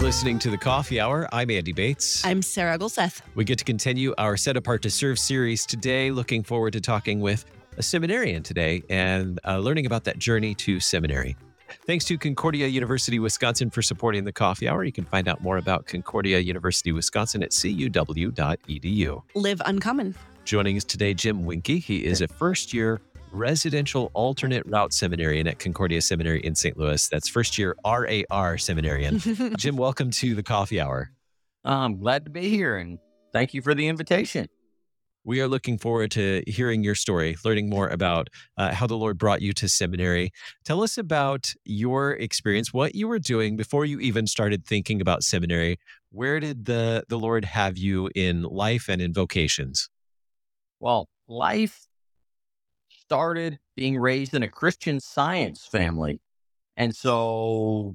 listening to The Coffee Hour. I'm Andy Bates. I'm Sarah Gulseth. We get to continue our Set Apart to Serve series today. Looking forward to talking with a seminarian today and learning about that journey to seminary. Thanks to Concordia University, Wisconsin for supporting The Coffee Hour. You can find out more about Concordia University, Wisconsin at cuw.edu. Live uncommon. Joining us today, Jim Winke. He is a first-year residential alternate route seminarian at Concordia Seminary in St. Louis. That's first-year RAR seminarian. Jim, welcome to The Coffee Hour. I'm glad to be here, and thank you for the invitation. We are looking forward to hearing your story, learning more about how the Lord brought you to seminary. Tell us about your experience, what you were doing before you even started thinking about seminary. Where did the Lord have you in life and in vocations? Well, life started being raised in a Christian Science family. And so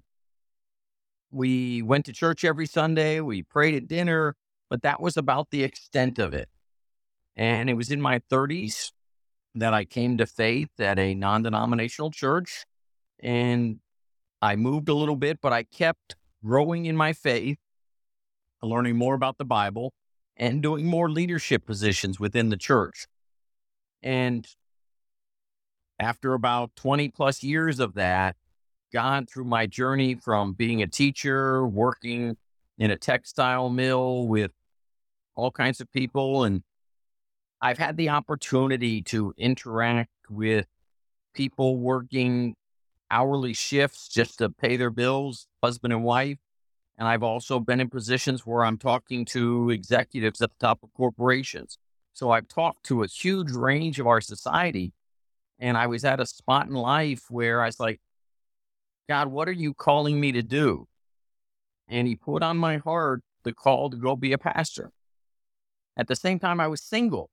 we went to church every Sunday, we prayed at dinner, but that was about the extent of it. And it was in my 30s that I came to faith at a non-denominational church. And I moved a little bit, but I kept growing in my faith, learning more about the Bible, and doing more leadership positions within the church. And after about 20 plus years of that, God, through my journey from being a teacher, working in a textile mill with all kinds of people, and I've had the opportunity to interact with people working hourly shifts just to pay their bills, husband and wife. And I've also been in positions where I'm talking to executives at the top of corporations. So I've talked to a huge range of our society. And I was at a spot in life where I was like, God, what are you calling me to do? And he put on my heart the call to go be a pastor. At the same time, I was single.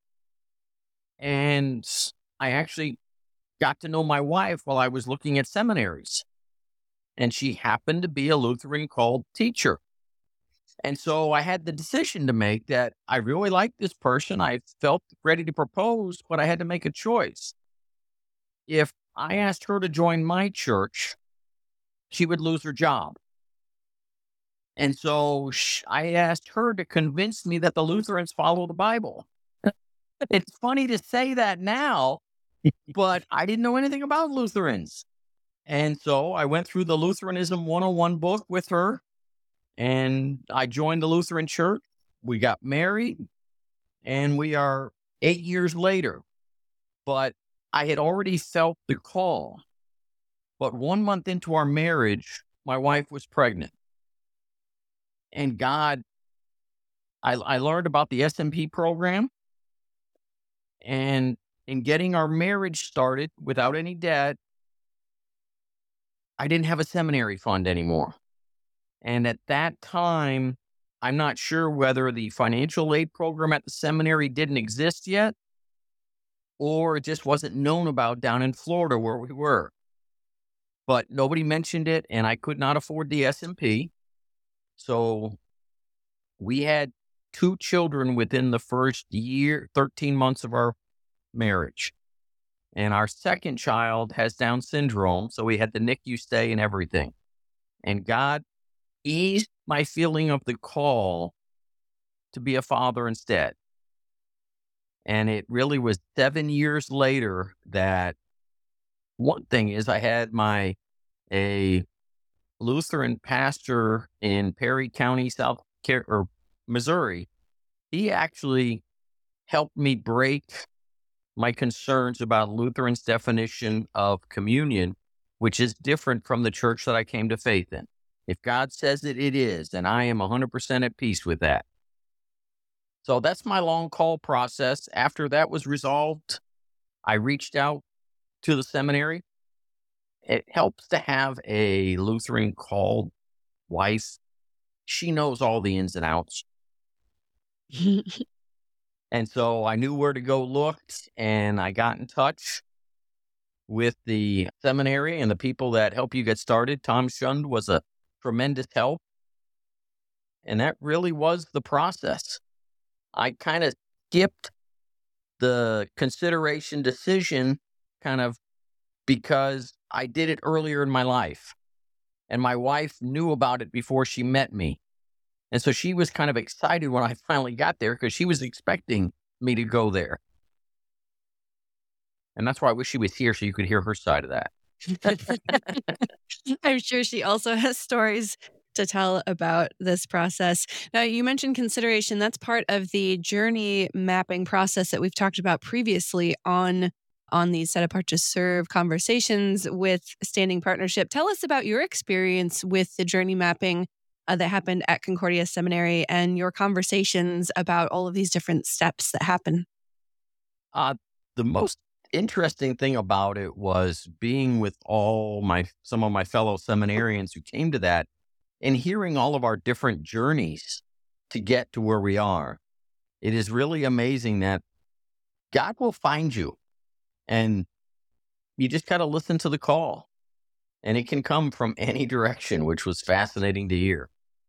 And I actually got to know my wife while I was looking at seminaries. And she happened to be a Lutheran called teacher. And so I had the decision to make that I really liked this person. I felt ready to propose, but I had to make a choice. If I asked her to join my church, she would lose her job. And so I asked her to convince me that the Lutherans follow the Bible. It's funny to say that now, but I didn't know anything about Lutherans. And so I went through the Lutheranism 101 book with her, and I joined the Lutheran church. We got married, and we are 8 years later. But I had already felt the call. But 1 month into our marriage, my wife was pregnant. And God, I learned about the SMP program. And in getting our marriage started without any debt, I didn't have a seminary fund anymore. And at that time, I'm not sure whether the financial aid program at the seminary didn't exist yet, or it just wasn't known about down in Florida where we were. But nobody mentioned it, and I could not afford the SMP. So we had 2 children within the first year, 13 months of our marriage. And our second child has Down syndrome, so we had the NICU stay and everything. And God eased my feeling of the call to be a father instead. And it really was 7 years later that one thing is I had a Lutheran pastor in Perry County, Missouri. He actually helped me break my concerns about Lutheran's definition of communion, which is different from the church that I came to faith in. If God says it, it is, and I am 100% at peace with that. So that's my long call process. After that was resolved, I reached out to the seminary. It helps to have a Lutheran called wife. She knows all the ins and outs. And so I knew where to go look, and I got in touch with the seminary and the people that help you get started. Tom Shund was a tremendous help. And that really was the process. I kind of skipped the consideration decision kind of because I did it earlier in my life. And my wife knew about it before she met me. And so she was kind of excited when I finally got there because she was expecting me to go there. And that's why I wish she was here so you could hear her side of that. I'm sure she also has stories to tell about this process. Now, you mentioned consideration. That's part of the journey mapping process that we've talked about previously on these Set Apart to Serve conversations with Standing Partnership. Tell us about your experience with the journey mapping that happened at Concordia Seminary and your conversations about all of these different steps that happen. The most interesting thing about it was being with some of my fellow seminarians who came to that and hearing all of our different journeys to get to where we are. It is really amazing that God will find you and you just got to listen to the call, and it can come from any direction, which was fascinating to hear.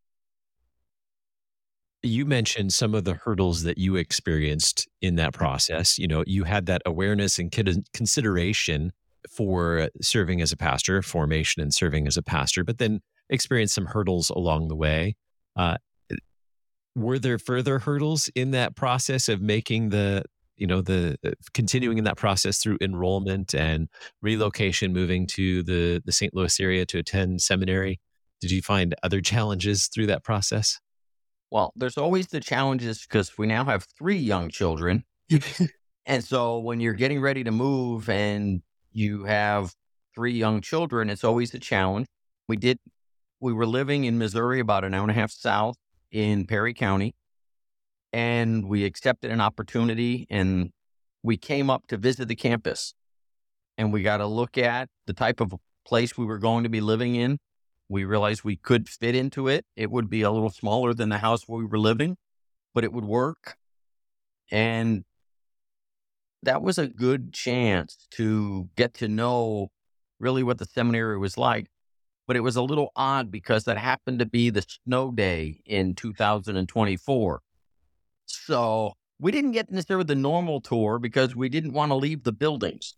You mentioned some of the hurdles that you experienced in that process. You had that awareness and consideration for serving as a pastor, formation and serving as a pastor, but then experienced some hurdles along the way. Were there further hurdles in that process of making the continuing in that process through enrollment and relocation, moving to the St. Louis area to attend seminary? Did you find other challenges through that process? Well, there's always the challenges because we now have 3 young children. And so when you're getting ready to move and you have 3 young children, it's always a challenge. We were living in Missouri about an hour and a half south in Perry County, and we accepted an opportunity and we came up to visit the campus, and we got to look at the type of place we were going to be living in. We realized we could fit into it. It would be a little smaller than the house where we were living, but it would work. And that was a good chance to get to know really what the seminary was like. But it was a little odd because that happened to be the snow day in 2024. So we didn't get necessarily the normal tour because we didn't want to leave the buildings.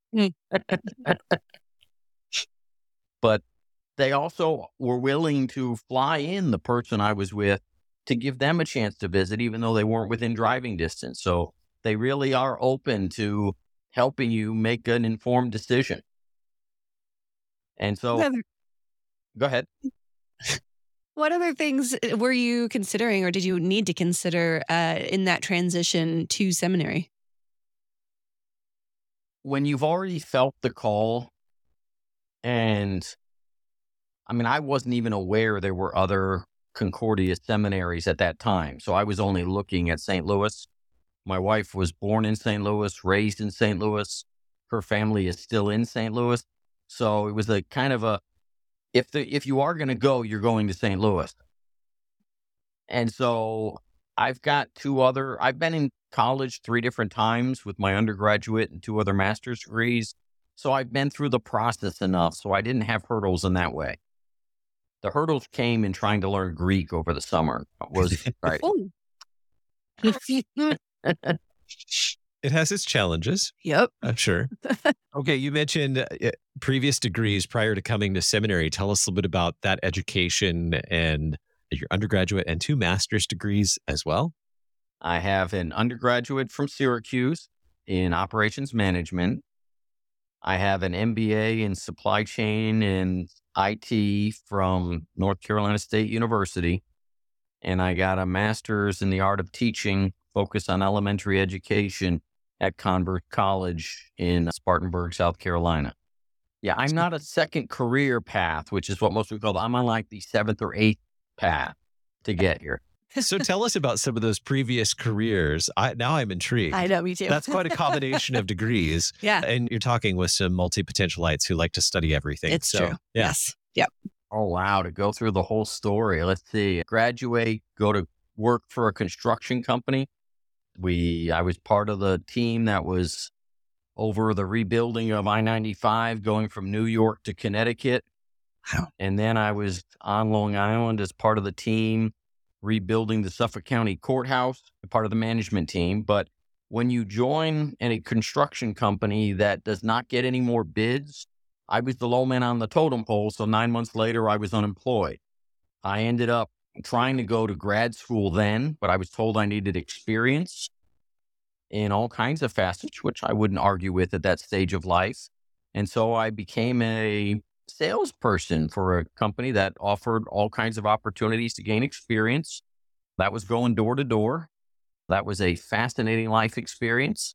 But they also were willing to fly in the person I was with to give them a chance to visit, even though they weren't within driving distance. So they really are open to helping you make an informed decision. And so, go ahead. What other things were you considering or did you need to consider in that transition to seminary? When you've already felt the call, and I wasn't even aware there were other Concordia seminaries at that time. So I was only looking at St. Louis. My wife was born in St. Louis, raised in St. Louis. Her family is still in St. Louis. So it was a kind of a, if you are going to go, you're going to St. Louis. And so I've been in college 3 different times with my undergraduate and 2 other master's degrees. So I've been through the process enough. So I didn't have hurdles in that way. The hurdles came in trying to learn Greek over the summer. Right. It has its challenges. Yep. I'm sure. Okay, you mentioned previous degrees prior to coming to seminary. Tell us a little bit about that education and your undergraduate and 2 master's degrees as well. I have an undergraduate from Syracuse in operations management. I have an MBA in supply chain and IT from North Carolina State University. And I got a master's in the art of teaching, focused on elementary education at Converse College in Spartanburg, South Carolina. Yeah, I'm not a second career path, which is what most people call. I'm on like the 7th or 8th path to get here. So tell us about some of those previous careers. Now I'm intrigued. I know, me too. That's quite a combination of degrees. Yeah. And you're talking with some multi-potentialites who like to study everything. It's true. Yeah. Yes. Yep. Oh, wow. To go through the whole story. Let's see. Graduate, go to work for a construction company. I was part of the team that was over the rebuilding of I-95 going from New York to Connecticut. Wow. And then I was on Long Island as part of the team rebuilding the Suffolk County Courthouse, part of the management team. But when you join a construction company that does not get any more bids, I was the low man on the totem pole. So 9 months later, I was unemployed. I ended up trying to go to grad school then, but I was told I needed experience in all kinds of facets, which I wouldn't argue with at that stage of life. And so I became a salesperson for a company that offered all kinds of opportunities to gain experience. That was going door to door. That was a fascinating life experience.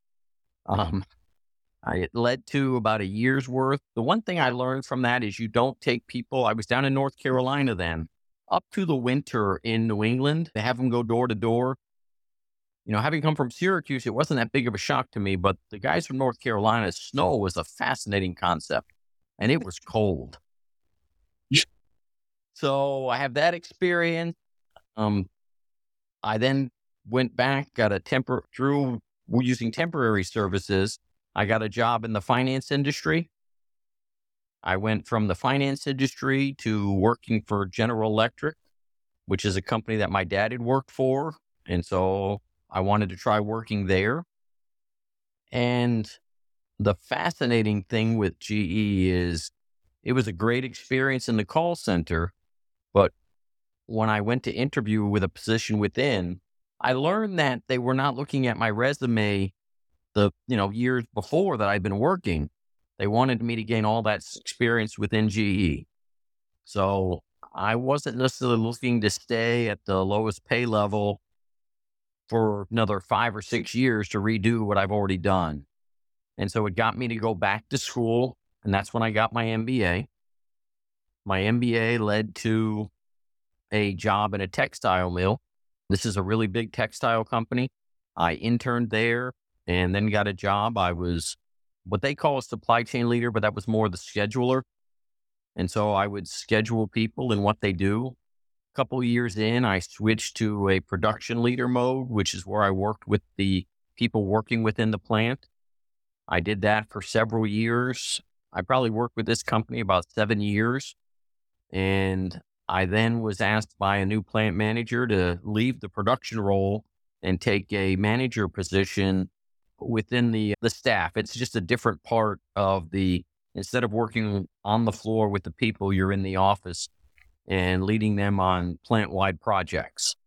It led to about a year's worth. The one thing I learned from that is you don't take people. I was down in North Carolina then, up to the winter in New England. They have them go door to door. Having come from Syracuse, it wasn't that big of a shock to me, but the guys from North Carolina, snow was a fascinating concept, and it was cold. So I have that experience. I then went back, got through using temporary services. I got a job in the finance industry. I went from the finance industry to working for General Electric, which is a company that my dad had worked for. And so I wanted to try working there. And the fascinating thing with GE is it was a great experience in the call center. But when I went to interview with a position within, I learned that they were not looking at my resume the years before that I'd been working. They wanted me to gain all that experience within GE. So I wasn't necessarily looking to stay at the lowest pay level for another 5 or 6 years to redo what I've already done. And so it got me to go back to school, and that's when I got my MBA. My MBA led to a job in a textile mill. This is a really big textile company. I interned there and then got a job. I was what they call a supply chain leader, but that was more the scheduler. And so I would schedule people and what they do. A couple of years in, I switched to a production leader mode, which is where I worked with the people working within the plant. I did that for several years. I probably worked with this company about 7 years. And I then was asked by a new plant manager to leave the production role and take a manager position within the staff. It's just a different part of instead of working on the floor with the people, you're in the office and leading them on plant-wide projects.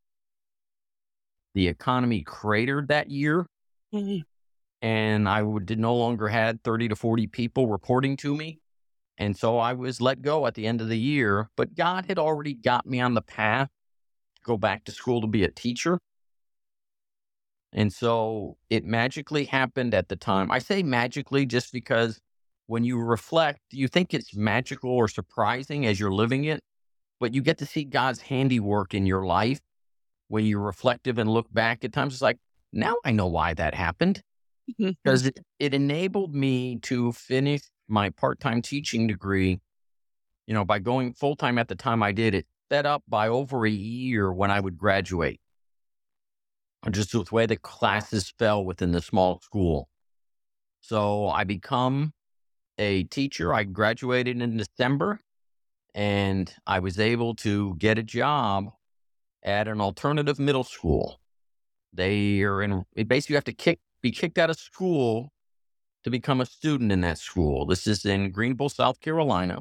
The economy cratered that year, and I did no longer had 30 to 40 people reporting to me. And so I was let go at the end of the year, but God had already got me on the path to go back to school to be a teacher. And so it magically happened at the time. I say magically just because when you reflect, you think it's magical or surprising as you're living it, but you get to see God's handiwork in your life when you're reflective and look back at times. It's like, now I know why that happened, because it enabled me to finish my part-time teaching degree, by going full-time at the time I did it, set up by over a year when I would graduate. Just the way the classes fell within the small school. So I become a teacher. I graduated in December, and I was able to get a job at an alternative middle school. Basically you have to be kicked out of school to become a student in that school. This is in Greenville, South Carolina.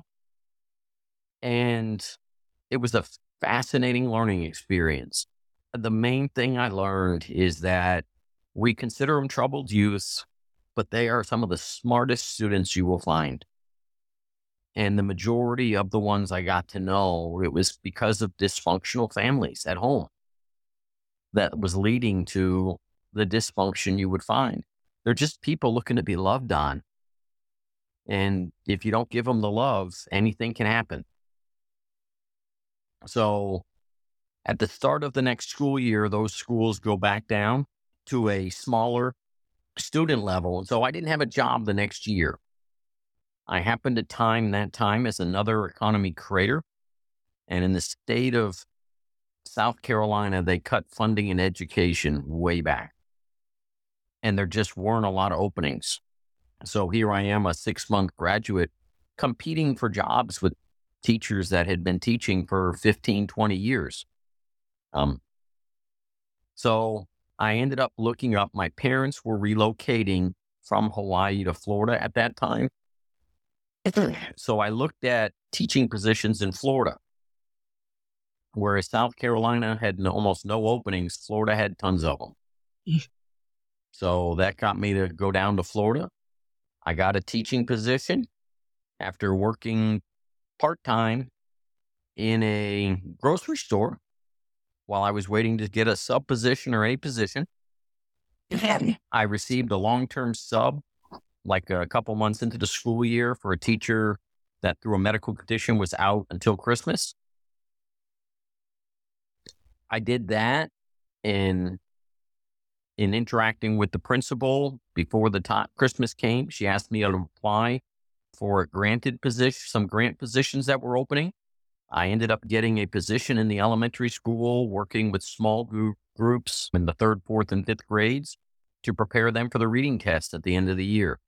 And it was a fascinating learning experience. The main thing I learned is that we consider them troubled youths, but they are some of the smartest students you will find. And the majority of the ones I got to know, it was because of dysfunctional families at home that was leading to the dysfunction you would find. They're just people looking to be loved on. And if you don't give them the love, anything can happen. So at the start of the next school year, those schools go back down to a smaller student level. And so I didn't have a job the next year. I happened to time that time as another economy crater. And in the state of South Carolina, they cut funding in education way back. And there just weren't a lot of openings. So here I am, a 6-month graduate, competing for jobs with teachers that had been teaching for 15, 20 years. So I ended up looking up, my parents were relocating from Hawaii to Florida at that time. So I looked at teaching positions in Florida, whereas South Carolina had almost no openings. Florida had tons of them. So that got me to go down to Florida. I got a teaching position after working part-time in a grocery store while I was waiting to get a sub position or a position. I received a long-term sub like a couple months into the school year for a teacher that through a medical condition was out until Christmas. I did that in interacting with the principal before the time Christmas came. She asked me to apply for a granted position, some grant positions that were opening. I ended up getting a position in the elementary school, working with small groups in the 3rd, 4th, and 5th grades to prepare them for the reading test at the end of the year.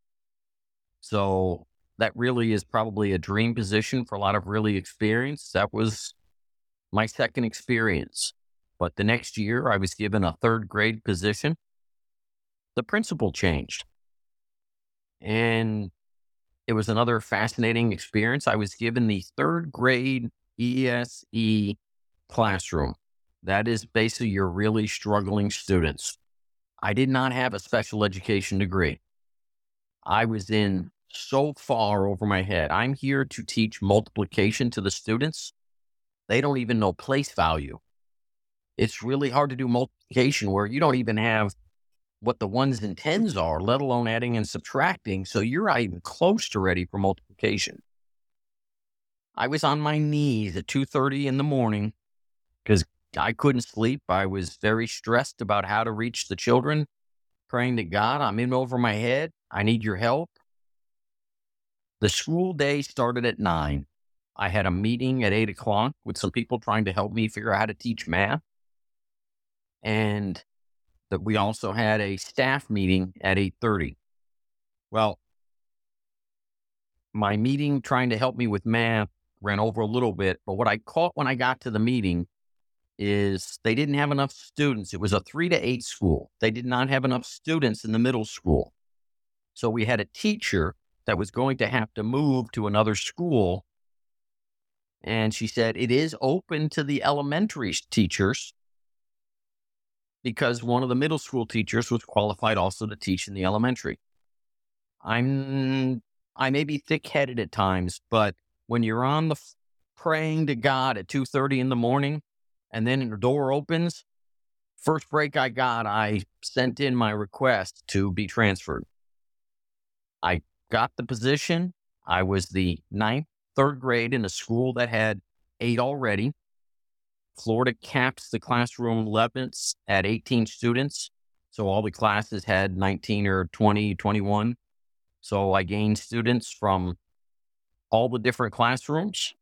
So that really is probably a dream position for a lot of really experienced. That was my second experience. But the next year, I was given a 3rd grade position. The principal changed. And it was another fascinating experience. I was given the 3rd grade ESE classroom. That is basically your really struggling students. I did not have a special education degree. I was in so far over my head. I'm here to teach multiplication to the students. They don't even know place value. It's really hard to do multiplication where you don't even have what the ones and tens are, let alone adding and subtracting. So you're not even close to ready for multiplication. I was on my knees at 2:30 in the morning because I couldn't sleep. I was very stressed about how to reach the children, praying to God, I'm in over my head. I need your help. The school day started at 9. I had a meeting at 8 o'clock with some people trying to help me figure out how to teach math. And that we also had a staff meeting at 8:30. Well, my meeting trying to help me with math ran over a little bit, but what I caught when I got to the meeting is they didn't have enough students. It was a 3 to 8 school. They did not have enough students in the middle school. So we had a teacher that was going to have to move to another school. And she said, it is open to the elementary teachers because one of the middle school teachers was qualified also to teach in the elementary. I may be thick-headed at times, but when you're on the praying to God at 2:30 in the morning, and then the door opens, first break I got, I sent in my request to be transferred. I got the position. I was the 9th, 3rd grade in a school that had 8 already. Florida caps the classroom limits at 18 students. So all the classes had 19 or 20, 21. So I gained students from all the different classrooms.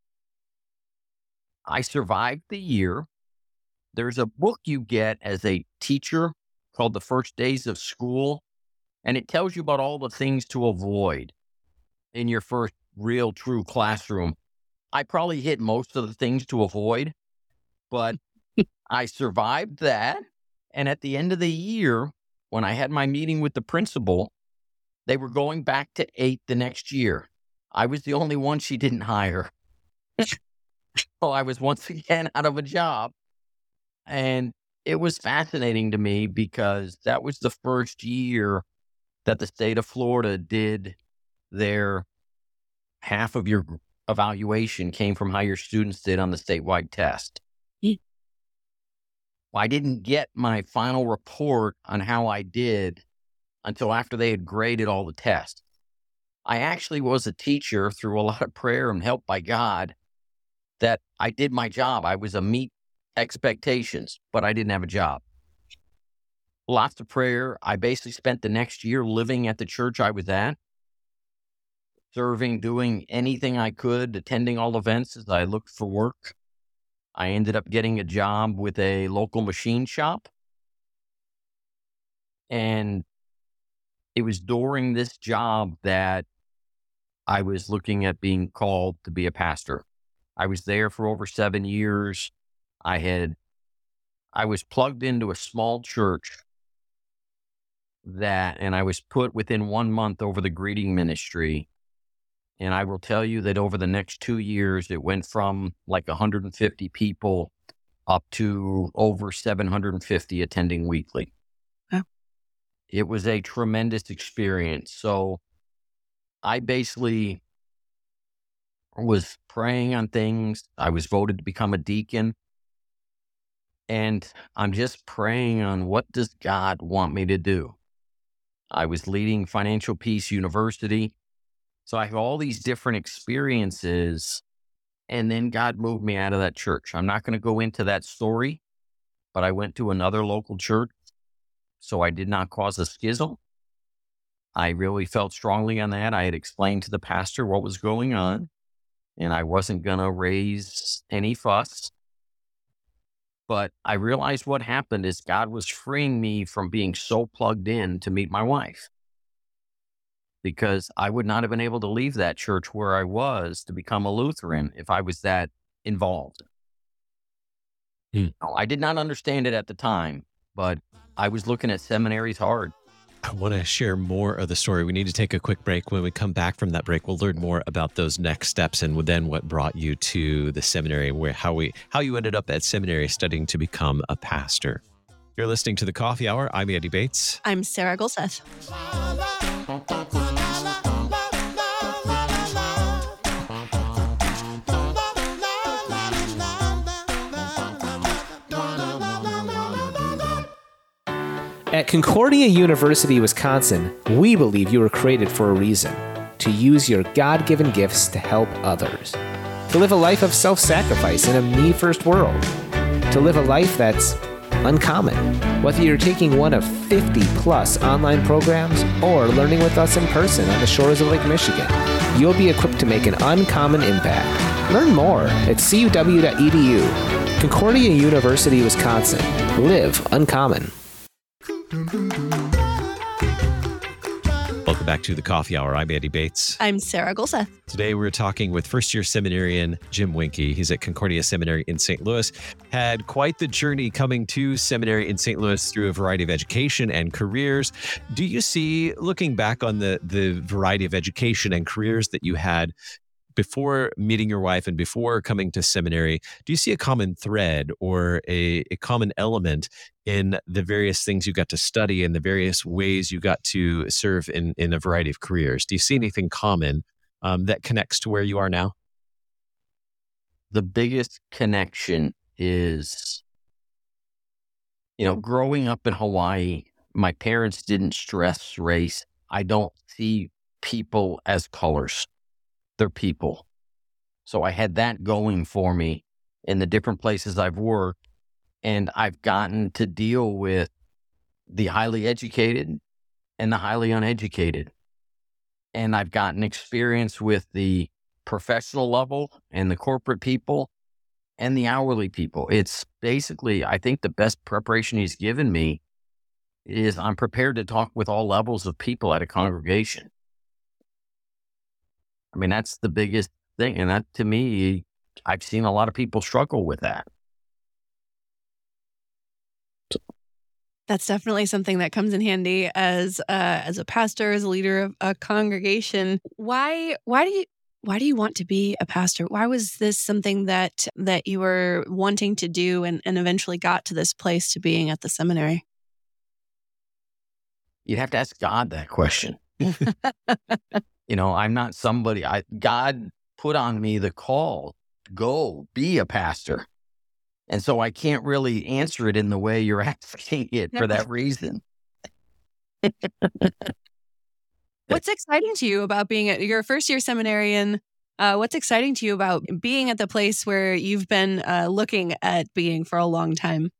I survived the year. There's a book you get as a teacher called The First Days of School, and it tells you about all the things to avoid in your first real true classroom. I probably hit most of the things to avoid, but I survived that. And at the end of the year, when I had my meeting with the principal, they were going back to 8 the next year. I was the only one she didn't hire. So I was once again out of a job. And it was fascinating to me because that was the first year that the state of Florida did their half of your evaluation came from how your students did on the statewide test. Well, I didn't get my final report on how I did until after they had graded all the tests. I actually was a teacher through a lot of prayer and help by God that I did my job. I was a meet expectations, but I didn't have a job. Lots of prayer. I basically spent the next year living at the church I was at, serving, doing anything I could, attending all events as I looked for work. I ended up getting a job with a local machine shop. And it was during this job that I was looking at being called to be a pastor. I was there for over 7 years. I was plugged into a small church and I was put within 1 month over the greeting ministry. And I will tell you that over the next 2 years, it went from like 150 people up to over 750 attending weekly. Wow. It was a tremendous experience. So I basically was praying on things. I was voted to become a deacon. And I'm just praying on, what does God want me to do? I was leading Financial Peace University. So I have all these different experiences. And then God moved me out of that church. I'm not going to go into that story, but I went to another local church. So I did not cause a schism. I really felt strongly on that. I had explained to the pastor what was going on, and I wasn't going to raise any fuss. But I realized what happened is God was freeing me from being so plugged in to meet my wife, because I would not have been able to leave that church where I was to become a Lutheran if I was that involved. I did not understand it at the time, but I was looking at seminaries hard. I want to share more of the story. We need to take a quick break. When we come back from that break, we'll learn more about those next steps and then what brought you to the seminary, how you ended up at seminary studying to become a pastor. You're listening to The Coffee Hour. I'm Andy Bates. I'm Sarah Golseth. At Concordia University, Wisconsin, we believe you were created for a reason: to use your God-given gifts to help others, to live a life of self-sacrifice in a me-first world, to live a life that's uncommon. Whether you're taking one of 50-plus online programs or learning with us in person on the shores of Lake Michigan, you'll be equipped to make an uncommon impact. Learn more at cuw.edu. Concordia University, Wisconsin. Live uncommon. Welcome back to The Coffee Hour. I'm Andy Bates. I'm Sarah Golseth. Today we're talking with first-year seminarian Jim Winke. He's at Concordia Seminary in St. Louis. Had quite the journey coming to seminary in St. Louis through a variety of education and careers. Do you see, looking back on the variety of education and careers that you had before meeting your wife and before coming to seminary, do you see a common thread or a common element in the various things you got to study and the various ways you got to serve in a variety of careers? Do you see anything common that connects to where you are now? The biggest connection is, growing up in Hawaii, my parents didn't stress race. I don't see people as colors. They're people. So I had that going for me in the different places I've worked, and I've gotten to deal with the highly educated and the highly uneducated. And I've gotten experience with the professional level and the corporate people and the hourly people. It's basically, I think the best preparation he's given me is I'm prepared to talk with all levels of people at a congregation. I mean, that's the biggest thing. And that, to me, I've seen a lot of people struggle with that. That's definitely something that comes in handy as a pastor, as a leader of a congregation. Why do you want to be a pastor? Why was this something that you were wanting to do and eventually got to this place to being at the seminary? You'd have to ask God that question. I'm not somebody, God put on me the call, go be a pastor. And so I can't really answer it in the way you're asking it for that reason. What's exciting to you about being your first year seminarian? What's exciting to you about being at the place where you've been looking at being for a long time?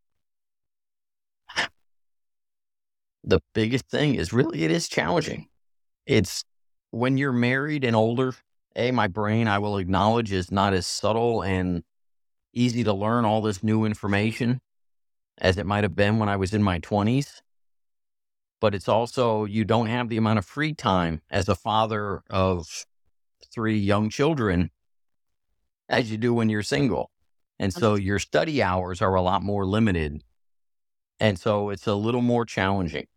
The biggest thing is really, it is challenging. It's when you're married and older, my brain, I will acknowledge, is not as subtle and easy to learn all this new information as it might have been when I was in my 20s. But it's also, you don't have the amount of free time as a father of 3 young children as you do when you're single. And so your study hours are a lot more limited. And so it's a little more challenging.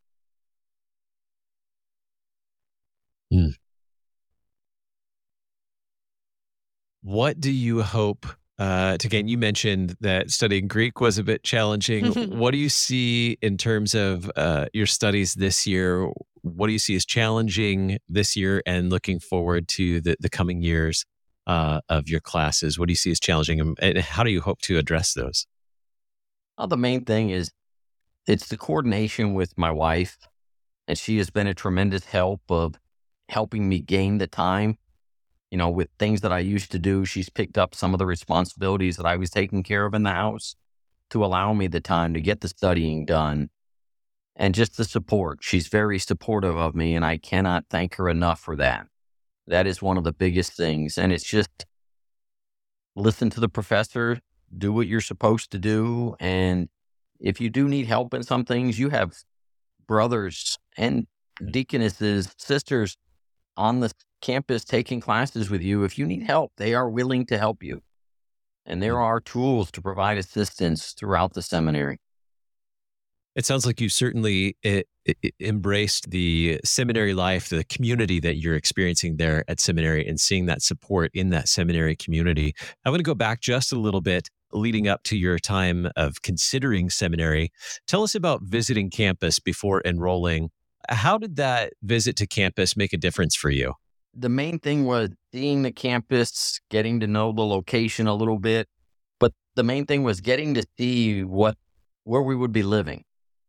What do you hope to gain? You mentioned that studying Greek was a bit challenging. What do you see in terms of your studies this year? What do you see as challenging this year and looking forward to the coming years of your classes? What do you see as challenging and how do you hope to address those? Well, the main thing is it's the coordination with my wife, and she has been a tremendous help of helping me gain the time. With things that I used to do, she's picked up some of the responsibilities that I was taking care of in the house to allow me the time to get the studying done and just the support. She's very supportive of me, and I cannot thank her enough for that. That is one of the biggest things. And it's just listen to the professor, do what you're supposed to do. And if you do need help in some things, you have brothers and deaconesses, sisters on the campus taking classes with you. If you need help, they are willing to help you. And there are tools to provide assistance throughout the seminary. It sounds like you certainly embraced the seminary life, the community that you're experiencing there at seminary and seeing that support in that seminary community. I want to go back just a little bit leading up to your time of considering seminary. Tell us about visiting campus before enrolling. How did that visit to campus make a difference for you? The main thing was seeing the campus, getting to know the location a little bit. But the main thing was getting to see where we would be living.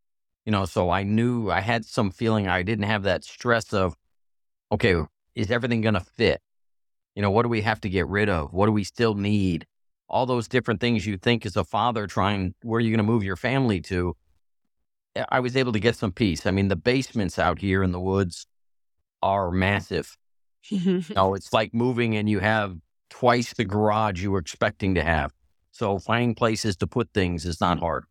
So I knew I had some feeling I didn't have that stress of, okay, is everything going to fit? What do we have to get rid of? What do we still need? All those different things you think as a father where are you going to move your family to? I was able to get some peace. I mean, the basements out here in the woods are massive. It's like moving and you have twice the garage you were expecting to have. So finding places to put things is not hard.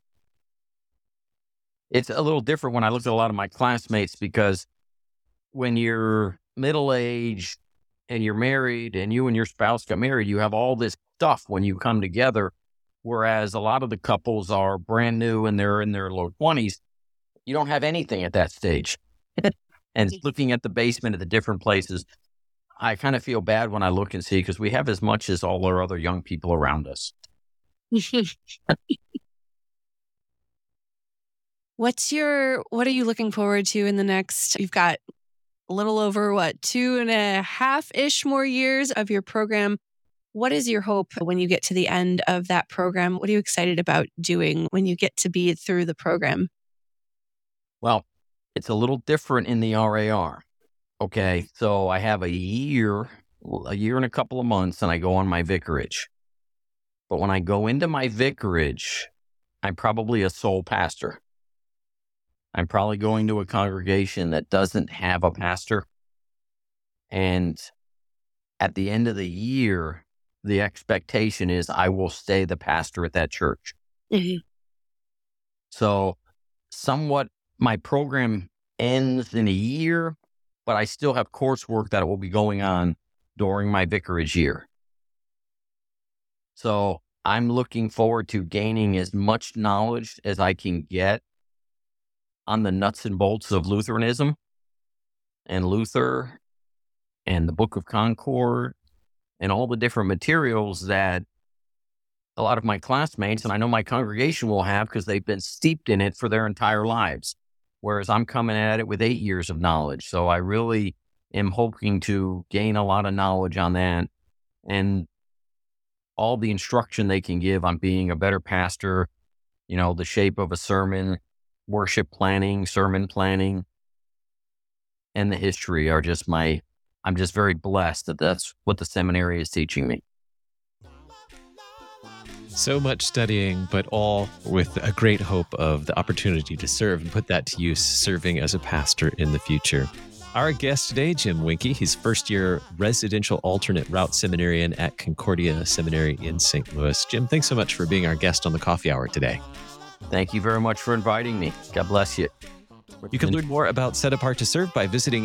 It's a little different when I look at a lot of my classmates because when you're middle-aged and you're married and you and your spouse got married, you have all this stuff when you come together, whereas a lot of the couples are brand new and they're in their low 20s. You don't have anything at that stage. And looking at the basement at the different places, I kind of feel bad when I look and see because we have as much as all our other young people around us. What are you looking forward to in the next, you've got a little over 2.5-ish more years of your program. What is your hope when you get to the end of that program? What are you excited about doing when you get to be through the program? Well, it's a little different in the RAR. Okay, so I have a year and a couple of months, and I go on my vicarage. But when I go into my vicarage, I'm probably a sole pastor. I'm probably going to a congregation that doesn't have a pastor. And at the end of the year, the expectation is I will stay the pastor at that church. Mm-hmm. So somewhat my program ends in a year, but I still have coursework that will be going on during my vicarage year. So I'm looking forward to gaining as much knowledge as I can get on the nuts and bolts of Lutheranism and Luther and the Book of Concord and all the different materials that a lot of my classmates and I know my congregation will have because they've been steeped in it for their entire lives. Whereas I'm coming at it with 8 years of knowledge. So I really am hoping to gain a lot of knowledge on that and all the instruction they can give on being a better pastor, the shape of a sermon, worship planning, sermon planning, and the history are just I'm just very blessed that that's what the seminary is teaching me. So much studying, but all with a great hope of the opportunity to serve and put that to use, serving as a pastor in the future. Our guest today, Jim Winke, he's first-year residential alternate route seminarian at Concordia Seminary in St. Louis. Jim, thanks so much for being our guest on the Coffee Hour today. Thank you very much for inviting me. God bless you. You can learn more about Set Apart to Serve by visiting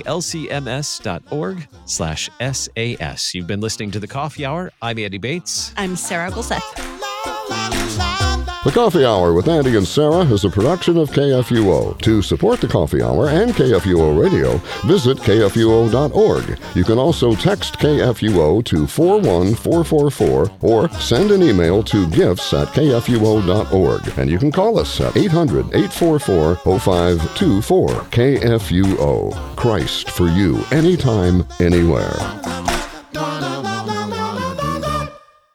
lcms.org/SAS. You've been listening to The Coffee Hour. I'm Andy Bates. I'm Sarah Gulseth. The Coffee Hour with Andy and Sarah is a production of KFUO. To support the Coffee Hour and KFUO Radio, visit KFUO.org. You can also text KFUO to 41444 or send an email to gifts@kfuo.org. And you can call us at 800-844-0524. KFUO. Christ for you, anytime, anywhere.